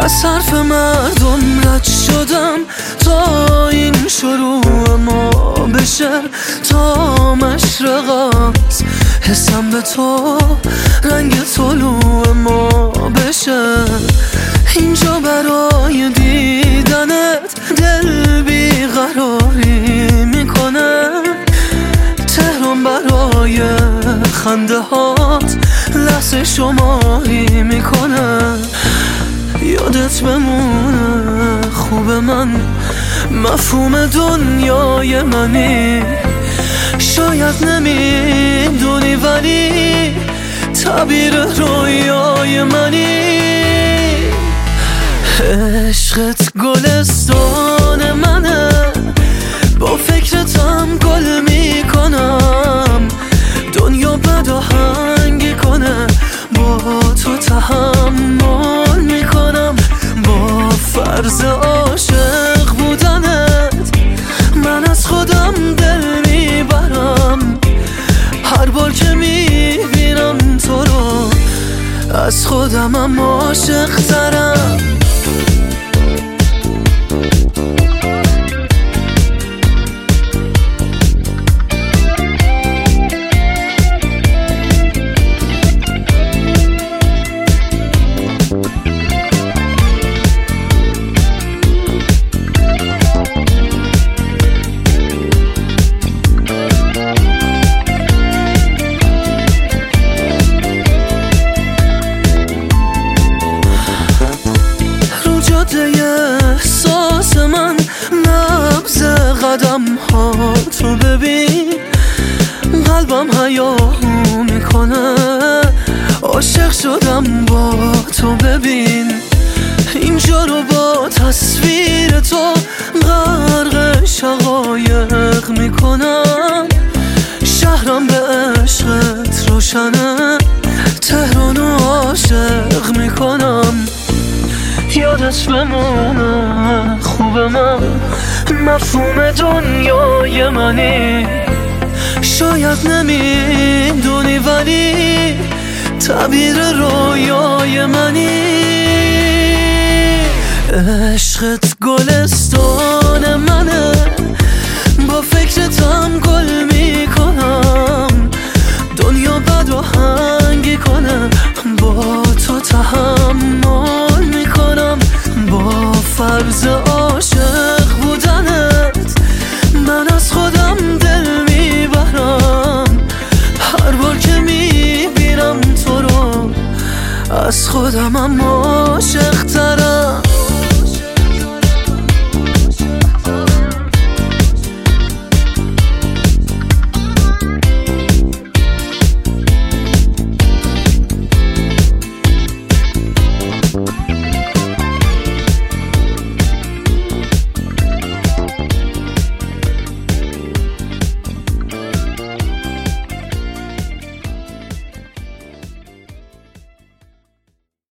از حرف مردم رد شدم تا این شروع ما بشه، تا مشرقات حسم به تو رنگ طلوع ما بشه. اینجا برای دیدنت دل بیقراری میکنه، تهران برای خنده هات لحظه شماری میکنه. یادت بمونه خوب من، مفهوم دنیای منی. شاید نمیدونی ولی تعبیر رویای منی. عشقت گلستان منه، با فکرتم گل میکنم. دنیا بد آهنگی کنه، با تو تحمل میکنم. با فرض عاشق بودنت من از خودم دل میبرم. هر بار که میبینم تو رو از خودمم عاشق ترم. احساس من نبض قدم ها تو ببین، قلبم هیاهو میکنه. عاشق شدم با تو ببین، اینجا رو با تصویر تو غرق شقایق میکنم. شهرم به عشقت روشنه، تهرانو عاشق میکنم. یادت بمونه خوب من، مفهوم دنیای منی. شاید نمیدونی ولی تعبیر رویای منی. عشقت گلستان منه، با فکرتم گل میکنم. دنیا بد آهنگی کنه، با تو تحمل میکنم. با فرض عاشق بودنت من از خودم دل میبرم. هر بار که میبینم تو رو از خودمم عاشق ترم.